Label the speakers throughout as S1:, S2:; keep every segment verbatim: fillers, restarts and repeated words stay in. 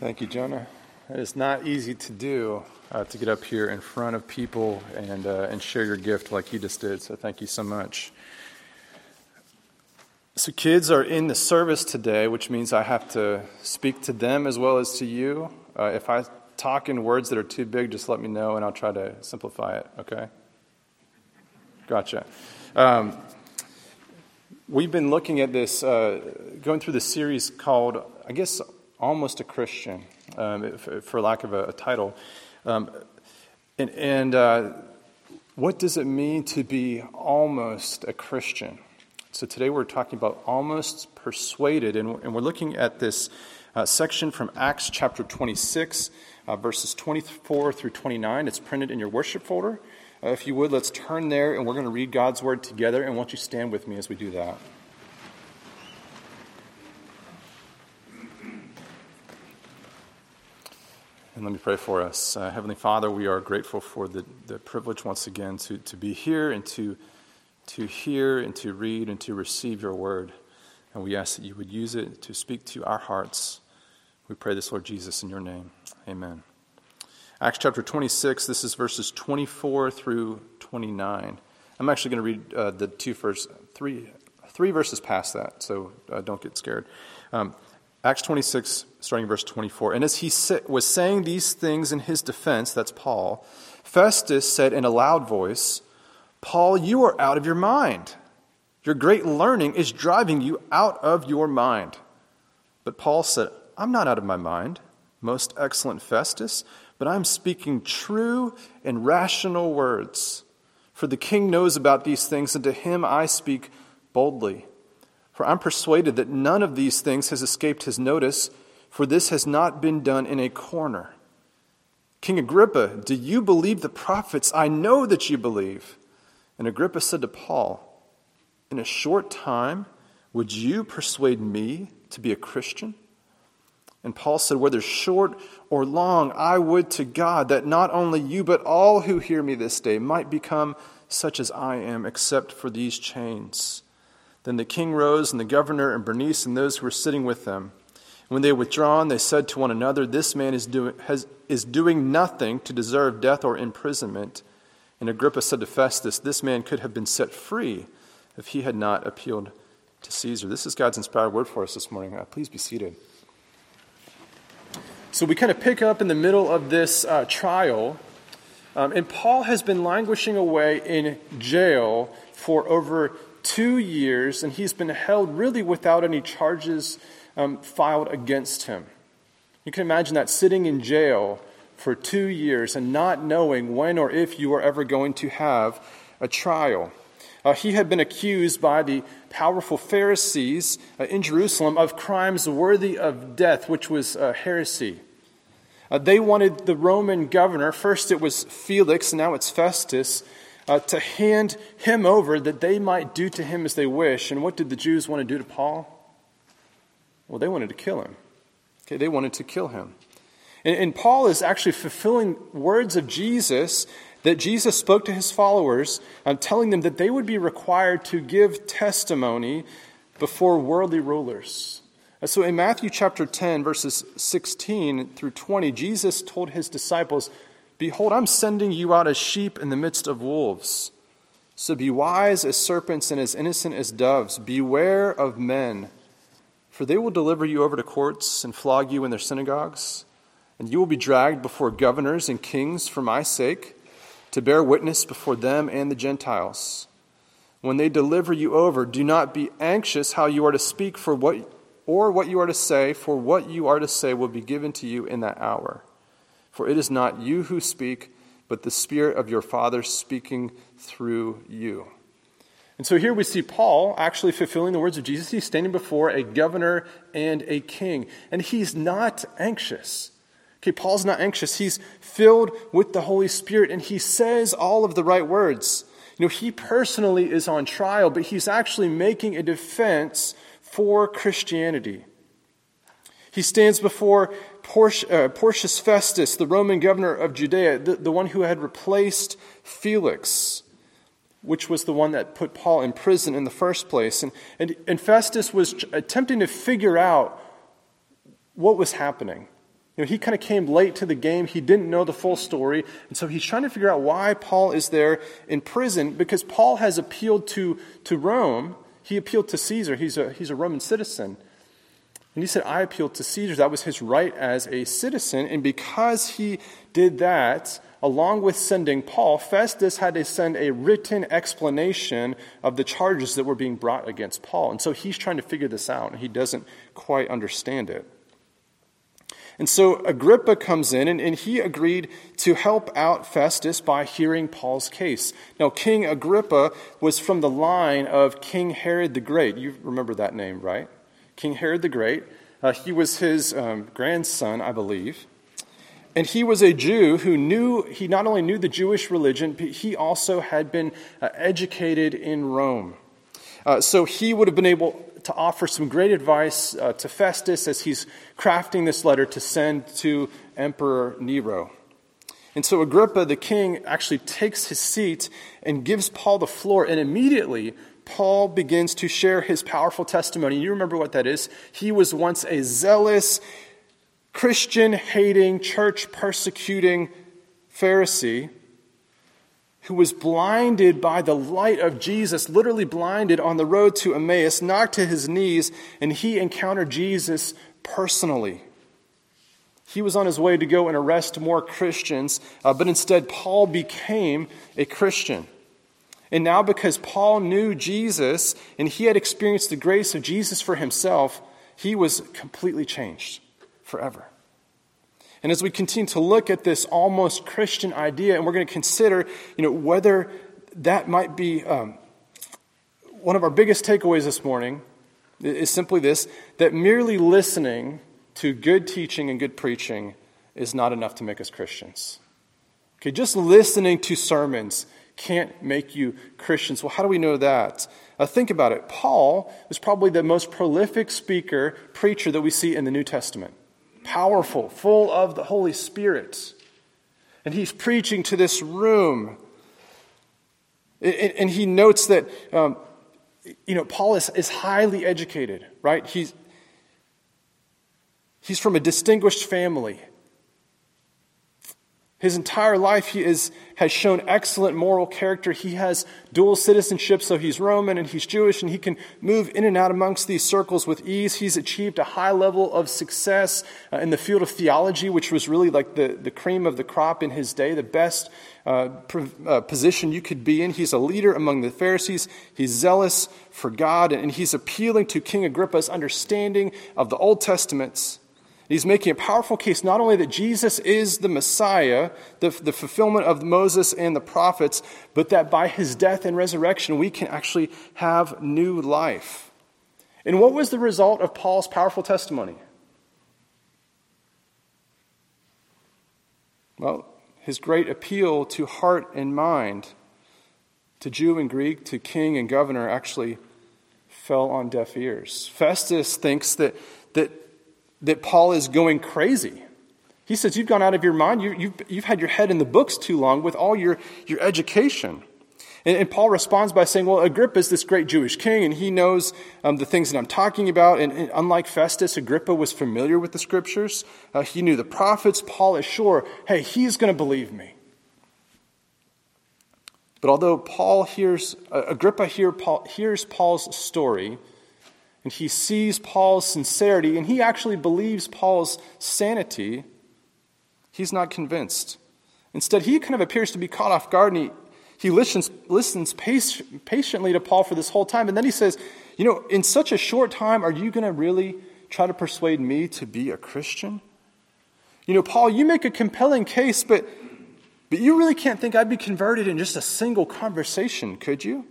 S1: Thank you, Jonah. It is not easy to do, uh, to get up here in front of people and uh, and share your gift like you just did, so thank you so much. So kids are in the service today, which means I have to speak to them as well as to you. Uh, if I talk in words that are too big, just let me know and I'll try to simplify it, okay? Gotcha. Um, we've been looking at this, uh, going through this series called, I guess, Almost a Christian, um, for lack of a, a title. Um, and and uh, what does it mean to be almost a Christian? So today we're talking about almost persuaded, and, and we're looking at this uh, section from Acts chapter twenty-six, uh, verses twenty-four through twenty-nine. It's printed in your worship folder. Uh, if you would, let's turn there, and we're going to read God's word together, and won't you stand with me as we do that? And let me pray for us. Uh, Heavenly Father, we are grateful for the, the privilege once again to, to be here and to, to hear and to read and to receive your word. And we ask that you would use it to speak to our hearts. We pray this, Lord Jesus, in your name. Amen. Acts chapter twenty-six, this is verses twenty-four through twenty-nine. I'm actually going to read uh, the two first, three, three verses past that, so uh, don't get scared. Um, Acts twenty-six, starting verse twenty-four. And as he was saying these things in his defense, that's Paul, Festus said in a loud voice, "Paul, you are out of your mind. Your great learning is driving you out of your mind." But Paul said, "I'm not out of my mind, most excellent Festus, but I'm speaking true and rational words. For the king knows about these things, and to him I speak boldly. For I'm persuaded that none of these things has escaped his notice, for this has not been done in a corner. King Agrippa, do you believe the prophets? I know that you believe." And Agrippa said to Paul, "In a short time, would you persuade me to be a Christian?" And Paul said, "Whether short or long, I would to God that not only you, but all who hear me this day might become such as I am, except for these chains." Then the king rose, and the governor and Bernice and those who were sitting with them. When they had withdrawn, they said to one another, "This man is doing, has, is doing nothing to deserve death or imprisonment." And Agrippa said to Festus, "This man could have been set free if he had not appealed to Caesar." This is God's inspired word for us this morning. Uh, please be seated. So we kind of pick up in the middle of this uh, trial, um, and Paul has been languishing away in jail for over two years, and he's been held really without any charges um, filed against him. You can imagine that, sitting in jail for two years and not knowing when or if you are ever going to have a trial. Uh, he had been accused by the powerful Pharisees uh, in Jerusalem of crimes worthy of death, which was uh, heresy. Uh, they wanted the Roman governor, first it was Felix, and now it's Festus, uh, to hand him over that they might do to him as they wish. And what did the Jews want to do to Paul? Well, they wanted to kill him. Okay, they wanted to kill him. And, and Paul is actually fulfilling words of Jesus that Jesus spoke to his followers, um, telling them that they would be required to give testimony before worldly rulers. So in Matthew chapter ten, verses sixteen through twenty, Jesus told his disciples, "Behold, I'm sending you out as sheep in the midst of wolves. So be wise as serpents and as innocent as doves. Beware of men, for they will deliver you over to courts and flog you in their synagogues. And you will be dragged before governors and kings for my sake, to bear witness before them and the Gentiles. When they deliver you over, do not be anxious how you are to speak for what or what you are to say, for what you are to say will be given to you in that hour. For it is not you who speak, but the Spirit of your Father speaking through you." And so here we see Paul actually fulfilling the words of Jesus. He's standing before a governor and a king, and he's not anxious. Okay, Paul's not anxious. He's filled with the Holy Spirit, and he says all of the right words. You know, he personally is on trial, but he's actually making a defense for Christianity. He stands before Porci- uh, Porcius Festus, the Roman governor of Judea, the, the one who had replaced Felix, which was the one that put Paul in prison in the first place. And, and, and Festus was attempting to figure out what was happening. You know, he kind of came late to the game. He didn't know the full story. And so he's trying to figure out why Paul is there in prison, because Paul has appealed to, to Rome. He appealed to Caesar. He's a, he's a Roman citizen. And he said, I appealed to Caesar. That was his right as a citizen. And because he did that, along with sending Paul, Festus had to send a written explanation of the charges that were being brought against Paul. And so he's trying to figure this out, and he doesn't quite understand it. And so Agrippa comes in, and, and he agreed to help out Festus by hearing Paul's case. Now, King Agrippa was from the line of King Herod the Great. You remember that name, right? King Herod the Great. Uh, he was his um, grandson, I believe. And he was a Jew who knew, he not only knew the Jewish religion, but he also had been uh, educated in Rome. Uh, so he would have been able to offer some great advice uh, to Festus as he's crafting this letter to send to Emperor Nero. And so Agrippa, the king, actually takes his seat and gives Paul the floor, and immediately Paul begins to share his powerful testimony. You remember what that is? He was once a zealous, Christian-hating, church-persecuting Pharisee who was blinded by the light of Jesus, literally blinded on the road to Emmaus, knocked to his knees, and he encountered Jesus personally. He was on his way to go and arrest more Christians, uh, but instead Paul became a Christian. And now because Paul knew Jesus and he had experienced the grace of Jesus for himself, he was completely changed forever. And as we continue to look at this almost Christian idea, and we're going to consider, you know, whether that might be um, one of our biggest takeaways this morning is simply this, that merely listening to good teaching and good preaching is not enough to make us Christians. Okay, just listening to sermons can't make you Christians. Well, how do we know that? Uh, think about it. Paul was probably the most prolific speaker, preacher that we see in the New Testament. Powerful, full of the Holy Spirit. And he's preaching to this room. And, and he notes that, um, you know, Paul is, is highly educated, right? He's, he's from a distinguished family. His entire life he is has shown excellent moral character. He has dual citizenship, so he's Roman and he's Jewish, and he can move in and out amongst these circles with ease. He's achieved a high level of success uh, in the field of theology, which was really like the, the cream of the crop in his day, the best uh, pr- uh, position you could be in. He's a leader among the Pharisees. He's zealous for God, and he's appealing to King Agrippa's understanding of the Old Testament. He's making a powerful case not only that Jesus is the Messiah, the, the fulfillment of Moses and the prophets, but that by his death and resurrection we can actually have new life. And what was the result of Paul's powerful testimony? Well, his great appeal to heart and mind, to Jew and Greek, to king and governor, actually fell on deaf ears. Festus thinks that that that Paul is going crazy. He says, you've gone out of your mind. You, you've, you've had your head in the books too long with all your, your education. And, and Paul responds by saying, well, Agrippa is this great Jewish king, and he knows um, the things that I'm talking about. And, and unlike Festus, Agrippa was familiar with the scriptures. Uh, he knew the prophets. Paul is sure, hey, he's going to believe me. But although Paul hears, uh, Agrippa hear Paul, hears Paul's story, and he sees Paul's sincerity, and he actually believes Paul's sanity, he's not convinced. Instead, he kind of appears to be caught off guard, and he, he listens, listens pac- patiently to Paul for this whole time. And then he says, you know, in such a short time, are you going to really try to persuade me to be a Christian? You know, Paul, you make a compelling case, but, but you really can't think I'd be converted in just a single conversation, could you?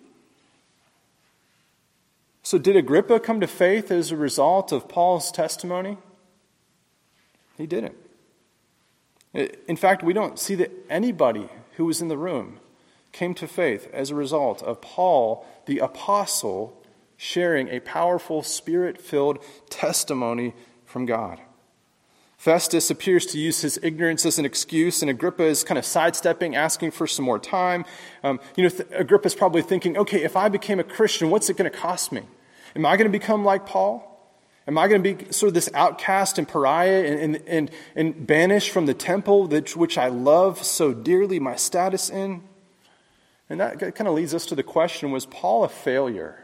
S1: So did Agrippa come to faith as a result of Paul's testimony? He didn't. In fact, we don't see that anybody who was in the room came to faith as a result of Paul, the apostle, sharing a powerful, spirit-filled testimony from God. Festus appears to use his ignorance as an excuse, and Agrippa is kind of sidestepping, asking for some more time. Um, you know, th- Agrippa's probably thinking, okay, if I became a Christian, what's it going to cost me? Am I going to become like Paul? Am I going to be sort of this outcast and pariah and, and, and, and banished from the temple that, which I love so dearly, my status in? And that kind of leads us to the question, was Paul a failure?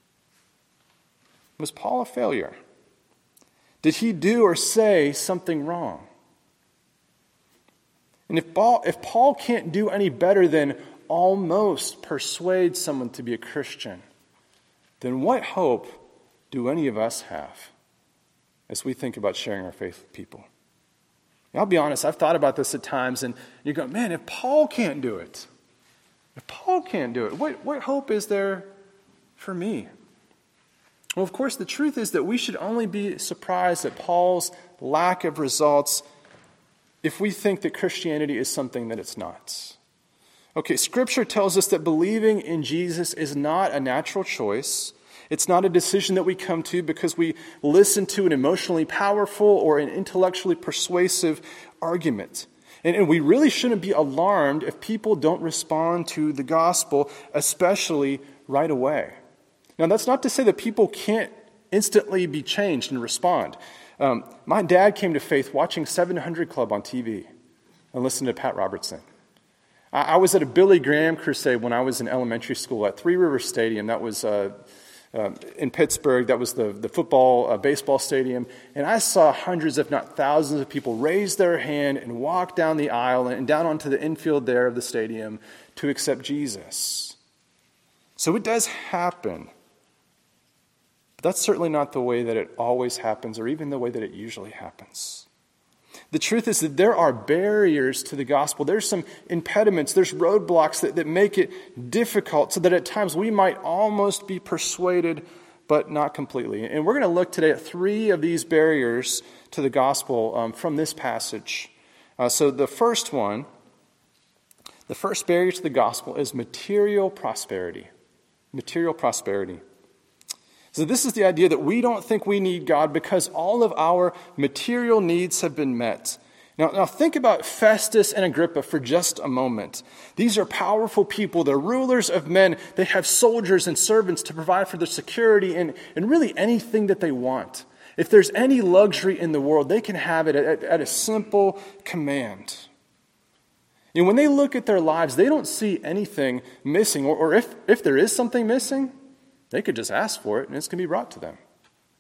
S1: Was Paul a failure? Did he do or say something wrong? And if Paul, if Paul can't do any better than almost persuade someone to be a Christian, then what hope do any of us have as we think about sharing our faith with people? And I'll be honest, I've thought about this at times, and you go, man, if Paul can't do it, if Paul can't do it, what, what hope is there for me? Well, of course, the truth is that we should only be surprised at Paul's lack of results if we think that Christianity is something that it's not. Okay, Scripture tells us that believing in Jesus is not a natural choice. It's not a decision that we come to because we listen to an emotionally powerful or an intellectually persuasive argument. And, and we really shouldn't be alarmed if people don't respond to the gospel, especially right away. Now, that's not to say that people can't instantly be changed and respond. Um, my dad came to faith watching seven hundred Club on T V and listening to Pat Robertson. I, I was at a Billy Graham crusade when I was in elementary school at Three River Stadium. That was uh, uh, in Pittsburgh. That was the, the football, uh, baseball stadium. And I saw hundreds, if not thousands, of people raise their hand and walk down the aisle and down onto the infield there of the stadium to accept Jesus. So it does happen. But that's certainly not the way that it always happens, or even the way that it usually happens. The truth is that there are barriers to the gospel. There's some impediments, there's roadblocks that, that make it difficult, so that at times we might almost be persuaded, but not completely. And we're going to look today at three of these barriers to the gospel um, from this passage. Uh, so the first one, the first barrier to the gospel is material prosperity. Material prosperity. So this is the idea that we don't think we need God because all of our material needs have been met. Now, now think about Festus and Agrippa for just a moment. These are powerful people. They're rulers of men. They have soldiers and servants to provide for their security and, and really anything that they want. If there's any luxury in the world, they can have it at, at a simple command. And when they look at their lives, they don't see anything missing. Or, or if, if there is something missing, they could just ask for it, and it's going to be brought to them.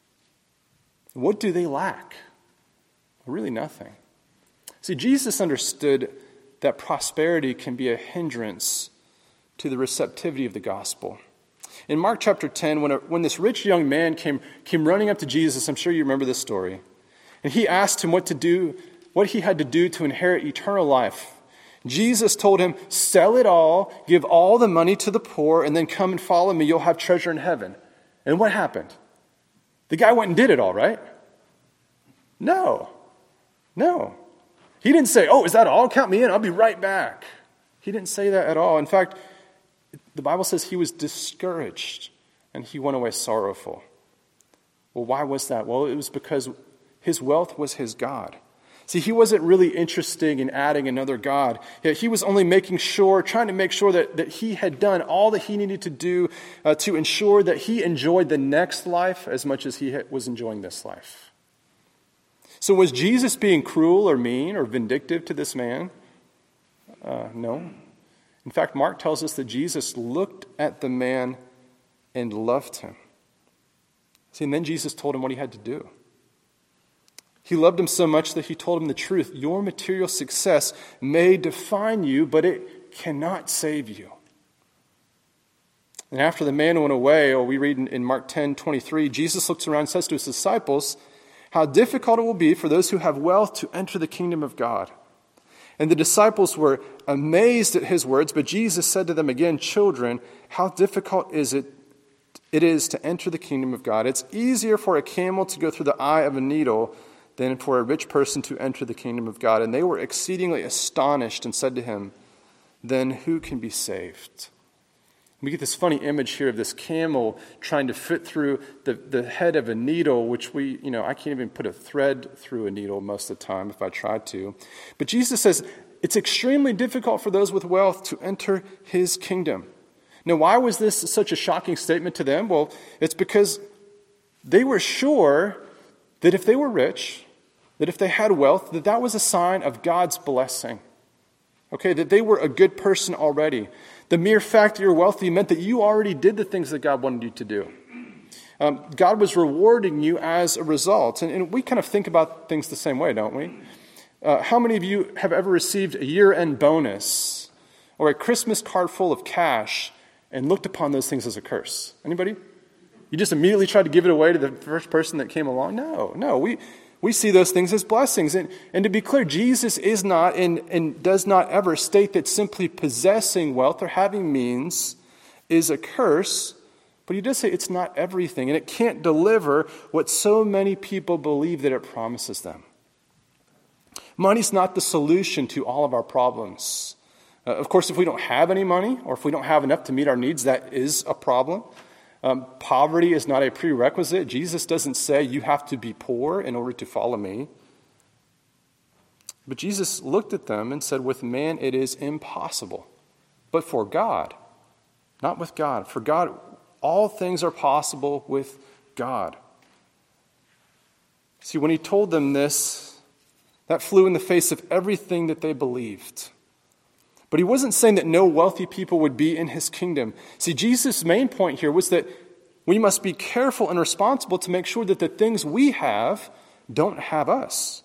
S1: What do they lack? Really nothing. See, Jesus understood that prosperity can be a hindrance to the receptivity of the gospel. In Mark chapter ten, when, a, when this rich young man came, came running up to Jesus, I'm sure you remember this story, and he asked him what to do, what he had to do to inherit eternal life. Jesus told him, sell it all, give all the money to the poor, and then come and follow me. You'll have treasure in heaven. And what happened? The guy went and did it all, right? No. No. He didn't say, oh, is that all? Count me in. I'll be right back. He didn't say that at all. In fact, the Bible says he was discouraged and he went away sorrowful. Well, why was that? Well, it was because his wealth was his God. See, he wasn't really interested in adding another God. He was only making sure, trying to make sure that, that he had done all that he needed to do uh, to ensure that he enjoyed the next life as much as he was enjoying this life. So was Jesus being cruel or mean or vindictive to this man? Uh, no. In fact, Mark tells us that Jesus looked at the man and loved him. See, and then Jesus told him what he had to do. He loved him so much that he told him the truth. Your material success may define you, but it cannot save you. And after the man went away, or we read in, in Mark ten twenty-three, Jesus looks around and says to his disciples, how difficult it will be for those who have wealth to enter the kingdom of God. And the disciples were amazed at his words, but Jesus said to them again, children, how difficult is it it is to enter the kingdom of God? It's easier for a camel to go through the eye of a needle than for a rich person to enter the kingdom of God. And they were exceedingly astonished and said to him, then who can be saved? We get this funny image here of this camel trying to fit through the, the head of a needle, which we, you know, I can't even put a thread through a needle most of the time if I tried to. But Jesus says it's extremely difficult for those with wealth to enter his kingdom. Now, why was this such a shocking statement to them? Well, it's because they were sure that if they were rich, that if they had wealth, that that was a sign of God's blessing. Okay, that they were a good person already. The mere fact that you're wealthy meant that you already did the things that God wanted you to do. Um, God was rewarding you as a result. And, and we kind of think about things the same way, don't we? Uh, how many of you have ever received a year-end bonus or a Christmas card full of cash and looked upon those things as a curse? Anybody? You just immediately tried to give it away to the first person that came along? No, no. We we see those things as blessings. And, and to be clear, Jesus is not and, and does not ever state that simply possessing wealth or having means is a curse. But he does say it's not everything, and it can't deliver what so many people believe that it promises them. Money's not the solution to all of our problems. Uh, of course, if we don't have any money, or if we don't have enough to meet our needs, that is a problem. Um, poverty is not a prerequisite. Jesus doesn't say you have to be poor in order to follow me. But Jesus looked at them and said, with man it is impossible. But for God, not with God. For God, all things are possible with God. See, when he told them this, that flew in the face of everything that they believed. But he wasn't saying that no wealthy people would be in his kingdom. See, Jesus' main point here was that we must be careful and responsible to make sure that the things we have don't have us.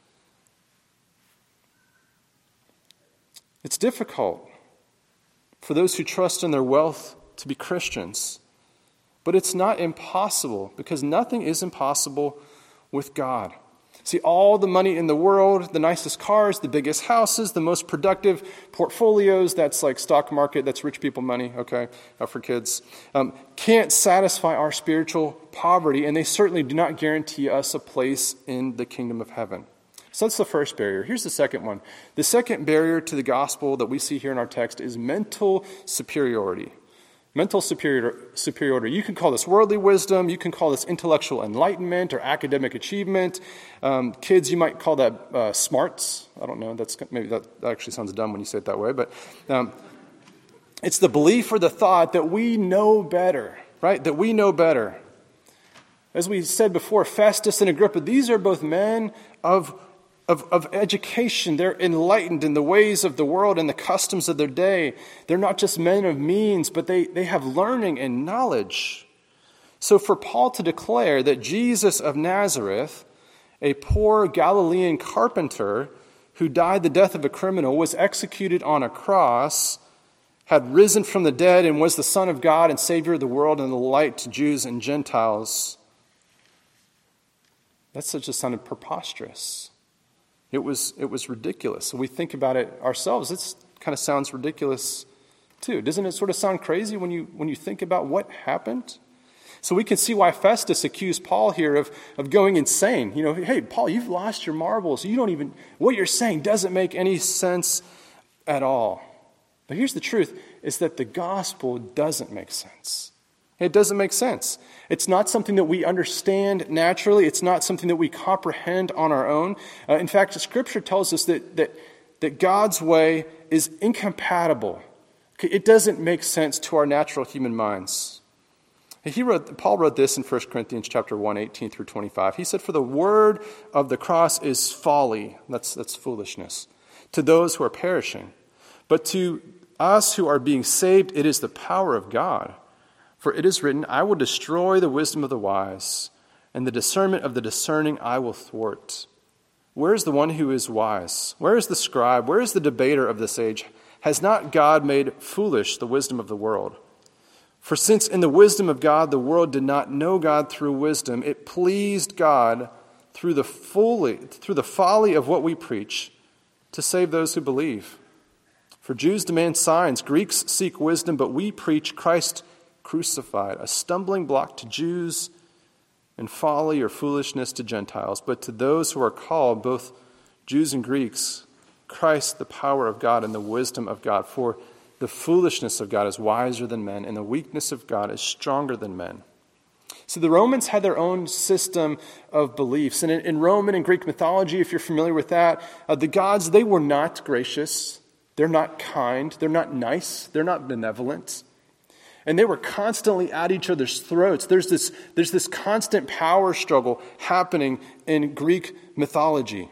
S1: It's difficult for those who trust in their wealth to be Christians. But it's not impossible, because nothing is impossible with God. See, all the money in the world, the nicest cars, the biggest houses, the most productive portfolios, that's like stock market, that's rich people money, okay, uh, for kids, um, can't satisfy our spiritual poverty, and they certainly do not guarantee us a place in the kingdom of heaven. So that's the first barrier. Here's the second one. The second barrier to the gospel that we see here in our text is mental superiority. Mental superior, superiority. You can call this worldly wisdom. You can call this intellectual enlightenment or academic achievement. Um, kids, you might call that uh, smarts. I don't know. That's maybe that actually sounds dumb when you say it that way. But um, it's the belief or the thought that we know better, right? That we know better. As we said before, Festus and Agrippa, these are both men of Of, of education. They're enlightened in the ways of the world and the customs of their day. They're not just men of means, but they, they have learning and knowledge. So for Paul to declare that Jesus of Nazareth, a poor Galilean carpenter who died the death of a criminal, was executed on a cross, had risen from the dead, and was the Son of God and Savior of the world and the light to Jews and Gentiles, that such just sounded preposterous. It was it was ridiculous. So we think about it ourselves. It kind of sounds ridiculous too. Doesn't it sort of sound crazy when you when you think about what happened? So we can see why Festus accused Paul here of, of going insane. You know, hey, Paul, you've lost your marbles. You don't even, what you're saying doesn't make any sense at all. But here's the truth, is that the gospel doesn't make sense. It doesn't make sense. It's not something that we understand naturally. It's not something that we comprehend on our own. Uh, in fact, Scripture tells us that, that, that God's way is incompatible. Okay, it doesn't make sense to our natural human minds. He wrote, Paul wrote this in First Corinthians chapter one, eighteen through twenty-five. He said, "For the word of the cross is folly," that's, that's foolishness, "to those who are perishing. But to us who are being saved, it is the power of God. For it is written, I will destroy the wisdom of the wise, and the discernment of the discerning I will thwart. Where is the one who is wise? Where is the scribe? Where is the debater of this age? Has not God made foolish the wisdom of the world? For since in the wisdom of God the world did not know God through wisdom, it pleased God through the folly, through the folly of what we preach to save those who believe. For Jews demand signs, Greeks seek wisdom, but we preach Christ crucified, a stumbling block to Jews and folly or foolishness to Gentiles. But to those who are called, both Jews and Greeks, Christ, the power of God and the wisdom of God. For the foolishness of God is wiser than men, and the weakness of God is stronger than men." So the Romans had their own system of beliefs. And in, in Roman and Greek mythology, if you're familiar with that, uh, the gods, they were not gracious. They're not kind. They're not nice. They're not benevolent. And they were constantly at each other's throats. There's this, there's this constant power struggle happening in Greek mythology.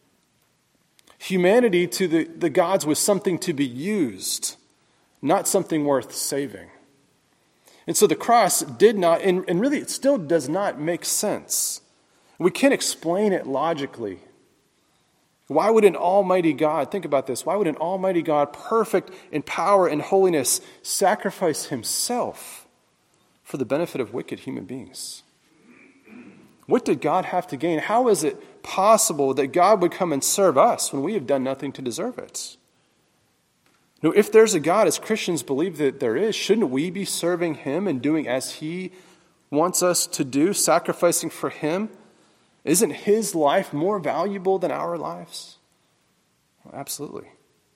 S1: Humanity to the, the gods was something to be used, not something worth saving. And so the cross did not, and, and really it still does not make sense. We can't explain it logically. Why would an almighty God, think about this, why would an almighty God, perfect in power and holiness, sacrifice himself for the benefit of wicked human beings? What did God have to gain? How is it possible that God would come and serve us when we have done nothing to deserve it? You know, if there's a God, as Christians believe that there is, shouldn't we be serving him and doing as he wants us to do, sacrificing for him? Isn't his life more valuable than our lives? Well, absolutely.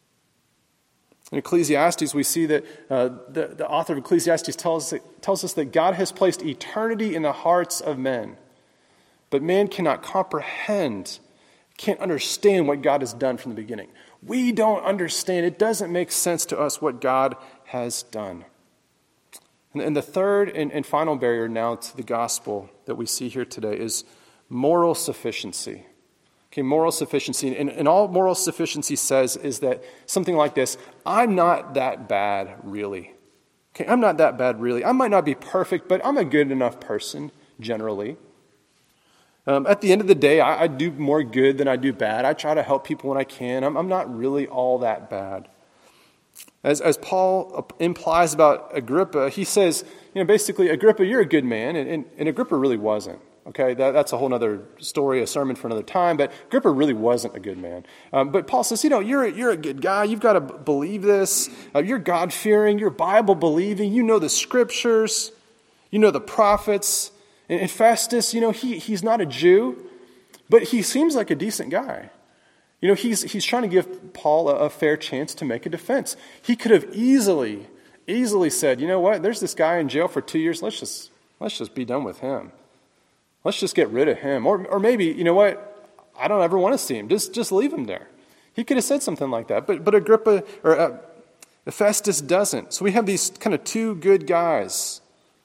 S1: In Ecclesiastes, we see that uh, the, the author of Ecclesiastes tells, tells us that God has placed eternity in the hearts of men. But man cannot comprehend, can't understand what God has done from the beginning. We don't understand. It doesn't make sense to us what God has done. And, and the third and, and final barrier now to the gospel that we see here today is moral sufficiency. Okay, moral sufficiency. And, and all moral sufficiency says is that something like this: I'm not that bad, really. Okay, I'm not that bad, really. I might not be perfect, but I'm a good enough person, generally. Um, at the end of the day, I, I do more good than I do bad. I try to help people when I can. I'm, I'm not really all that bad. As, as Paul implies about Agrippa, he says, you know, basically, Agrippa, you're a good man, and, and, and Agrippa really wasn't. Okay, that, that's a whole other story, a sermon for another time, but Agrippa really wasn't a good man. Um, but Paul says, you know, you're a, you're a good guy. You've got to b- believe this. Uh, you're God-fearing. You're Bible-believing. You know the scriptures. You know the prophets. And, and Festus, you know, he he's not a Jew, but he seems like a decent guy. You know, he's he's trying to give Paul a, a fair chance to make a defense. He could have easily, easily said, you know what, there's this guy in jail for two years. Let's just let's just be done with him. Let's just get rid of him. Or or maybe, you know what, I don't ever want to see him. Just just leave him there. He could have said something like that. But but Agrippa, or uh, Festus doesn't. So we have these kind of two good guys.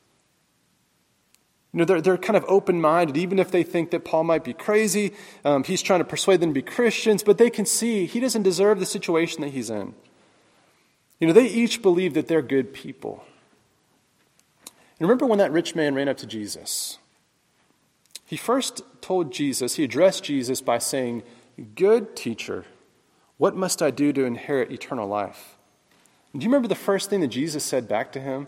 S1: You know, they're, they're kind of open-minded, even if they think that Paul might be crazy. Um, he's trying to persuade them to be Christians, but they can see he doesn't deserve the situation that he's in. You know, they each believe that they're good people. And remember when that rich man ran up to Jesus? He first told Jesus, he addressed Jesus by saying, "Good teacher, what must I do to inherit eternal life?" And do you remember the first thing that Jesus said back to him?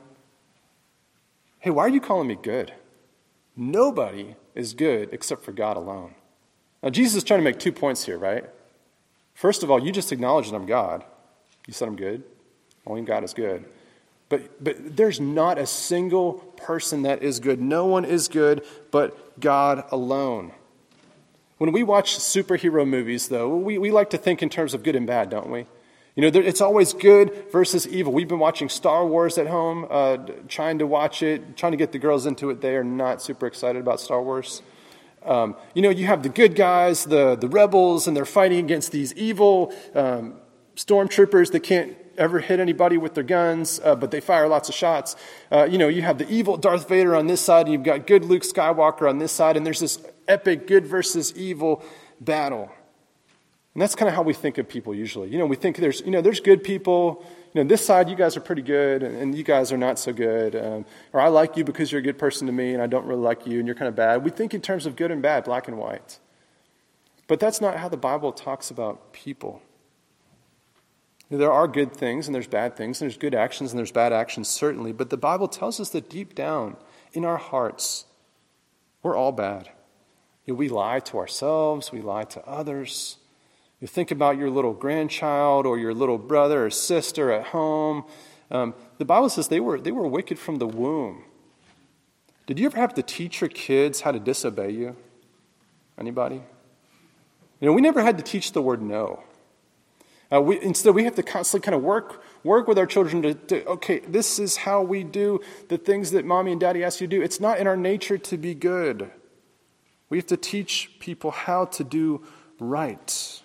S1: "Hey, why are you calling me good? Nobody is good except for God alone." Now, Jesus is trying to make two points here, right? First of all, you just acknowledged that I'm God. You said I'm good. Only God is good. But but there's not a single person that is good. No one is good but God alone. When we watch superhero movies, though, we, we like to think in terms of good and bad, don't we? You know, there, it's always good versus evil. We've been watching Star Wars at home, uh, trying to watch it, trying to get the girls into it. They are not super excited about Star Wars. Um, you know, you have the good guys, the, the rebels, and they're fighting against these evil um, stormtroopers that can't ever hit anybody with their guns, uh, but they fire lots of shots. Uh, you know, you have the evil Darth Vader on this side, and you've got good Luke Skywalker on this side, and there's this epic good versus evil battle. And that's kind of how we think of people usually. You know, we think there's, you know, there's good people. You know, this side, you guys are pretty good, and, and you guys are not so good. Um, or I like you because you're a good person to me, and I don't really like you, and you're kind of bad. We think in terms of good and bad, black and white. But that's not how the Bible talks about people. There are good things, and there's bad things, and there's good actions, and there's bad actions, certainly. But the Bible tells us that deep down in our hearts, we're all bad. You know, we lie to ourselves. We lie to others. You think about your little grandchild or your little brother or sister at home. Um, the Bible says they were they were wicked from the womb. Did you ever have to teach your kids how to disobey you? Anybody? You know, we never had to teach the word no. Uh, we, instead, we have to constantly kind of work work with our children to, to, okay, this is how we do the things that mommy and daddy ask you to do. It's not in our nature to be good. We have to teach people how to do right.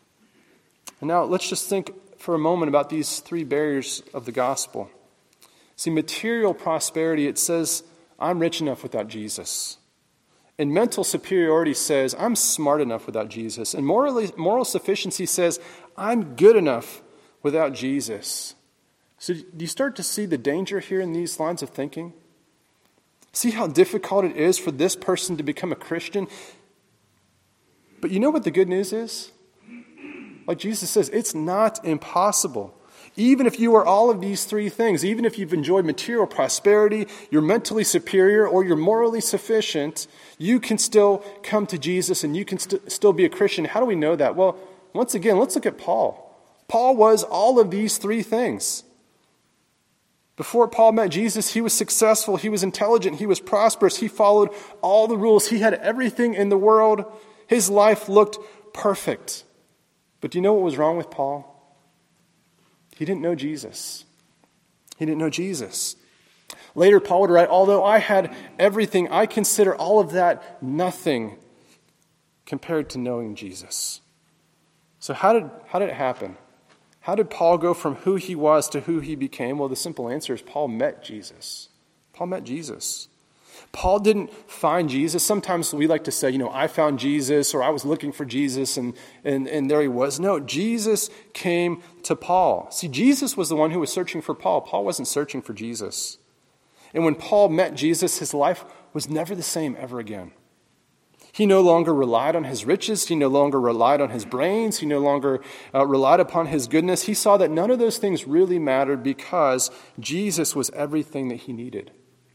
S1: And now let's just think for a moment about these three barriers of the gospel. See, material prosperity, it says, I'm rich enough without Jesus. And mental superiority says, I'm smart enough without Jesus. And morally, moral sufficiency says, I'm good enough without Jesus. So do you start to see the danger here in these lines of thinking? See how difficult it is for this person to become a Christian? But you know what the good news is? Like Jesus says, it's not impossible. Even if you are all of these three things, even if you've enjoyed material prosperity, you're mentally superior, or you're morally sufficient, you can still come to Jesus and you can st- still be a Christian. How do we know that? Well, once again, let's look at Paul. Paul was all of these three things. Before Paul met Jesus, he was successful, he was intelligent, he was prosperous, he followed all the rules, he had everything in the world. His life looked perfect. But do you know what was wrong with Paul? He didn't know Jesus. He didn't know Jesus. Later, Paul would write, although I had everything, I consider all of that nothing compared to knowing Jesus. So how did, how did it happen? How did Paul go from who he was to who he became? Well, the simple answer is Paul met Jesus. Paul met Jesus. Paul didn't find Jesus. Sometimes we like to say, you know, I found Jesus, or I was looking for Jesus, and, and, and there he was. No, Jesus came to Paul. See, Jesus was the one who was searching for Paul. Paul wasn't searching for Jesus. And when Paul met Jesus, his life was never the same ever again. He no longer relied on his riches. He no longer relied on his brains. He no longer uh, relied upon his goodness. He saw that none of those things really mattered because Jesus was everything that he needed.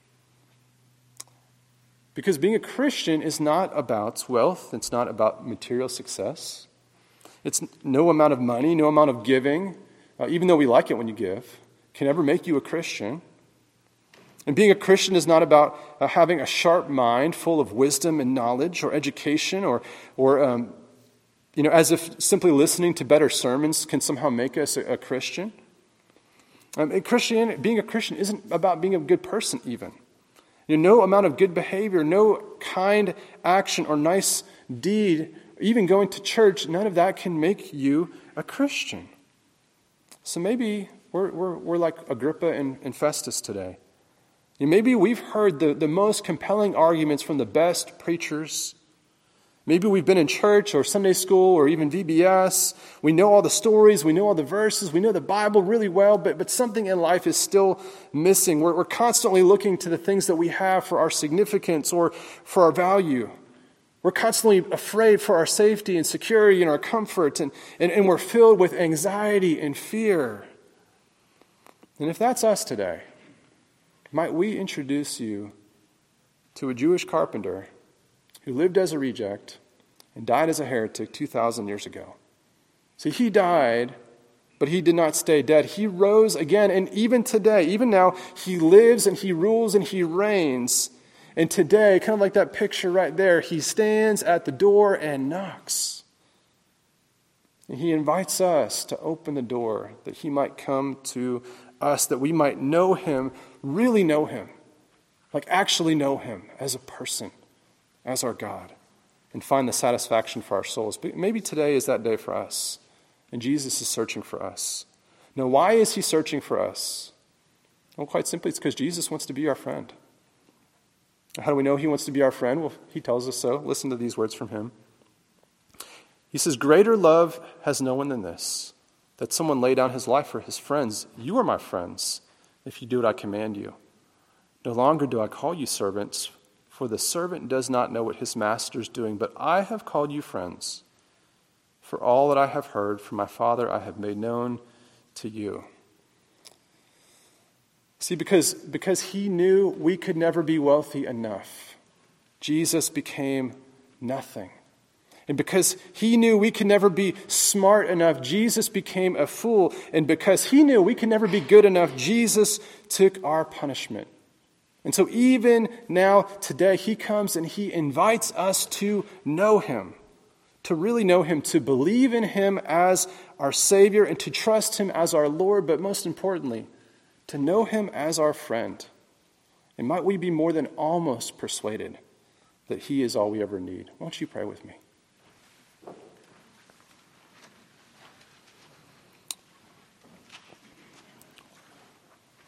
S1: Because being a Christian is not about wealth. It's not about material success. It's no amount of money, no amount of giving, uh, even though we like it when you give, can ever make you a Christian. And being a Christian is not about uh, having a sharp mind full of wisdom and knowledge or education, or, or um, you know, as if simply listening to better sermons can somehow make us a, a Christian. Um, and Christianity, being a Christian isn't about being a good person even. You know, no amount of good behavior, no kind action or nice deed, even going to church, none of that can make you a Christian. So maybe we're, we're, we're like Agrippa and, and Festus today. And maybe we've heard the, the most compelling arguments from the best preachers. Maybe we've been in church or Sunday school or even V B S. We know all the stories, we know all the verses, we know the Bible really well, but, but something in life is still missing. We're, we're constantly looking to the things that we have for our significance or for our value. We're constantly afraid for our safety and security and our comfort, and, and, and we're filled with anxiety and fear. And if that's us today, might we introduce you to a Jewish carpenter who lived as a reject and died as a heretic two thousand years ago. See, he died, but he did not stay dead. He rose again, and even today, even now, he lives and he rules and he reigns. And today, kind of like that picture right there, he stands at the door and knocks. And he invites us to open the door that he might come to us, that we might know him, really know him, like actually know him as a person, as our God, and find the satisfaction for our souls. But maybe today is that day for us, and Jesus is searching for us. Now, why is he searching for us? Well, quite simply, it's because Jesus wants to be our friend. How do we know he wants to be our friend? Well, he tells us so. Listen to these words from him. He says, "Greater love has no one than this, that someone lay down his life for his friends. You are my friends if you do what I command you. No longer do I call you servants, for the servant does not know what his master is doing, but I have called you friends. For all that I have heard from my Father I have made known to you." See, because, because he knew we could never be wealthy enough, Jesus became nothing. And because he knew we could never be smart enough, Jesus became a fool. And because he knew we could never be good enough, Jesus took our punishment. And so even now, today, he comes and he invites us to know him, to really know him, to believe in him as our Savior and to trust him as our Lord, but most importantly, to know him as our friend. And might we be more than almost persuaded that he is all we ever need. Won't you pray with me?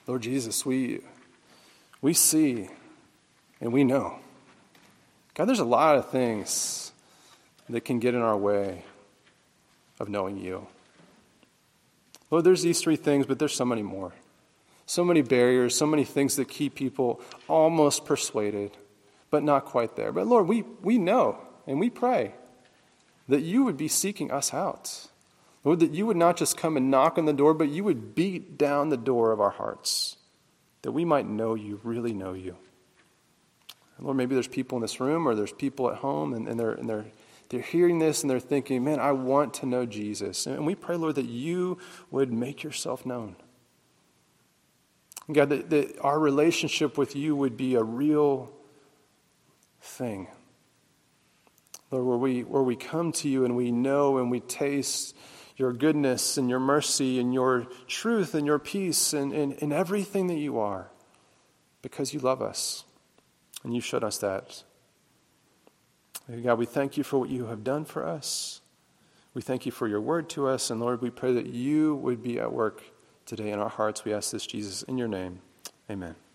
S1: Lord Jesus, we, we see and we know. God, there's a lot of things that can get in our way of knowing you. Lord, there's these three things, but there's so many more. So many barriers, so many things that keep people almost persuaded, but not quite there. But Lord, we, we know and we pray that you would be seeking us out. Lord, that you would not just come and knock on the door, but you would beat down the door of our hearts, that we might know you, really know you. And Lord, maybe there's people in this room or there's people at home and, and, they're, and they're, they're hearing this and they're thinking, man, I want to know Jesus. And we pray, Lord, that you would make yourself known. God, that, that our relationship with you would be a real thing. Lord, where we, where we come to you and we know and we taste your goodness and your mercy and your truth and your peace and, and, and everything that you are, because you love us and you showed us that. God, we thank you for what you have done for us. We thank you for your word to us. And Lord, we pray that you would be at work today in our hearts. We ask this, Jesus, in your name. Amen.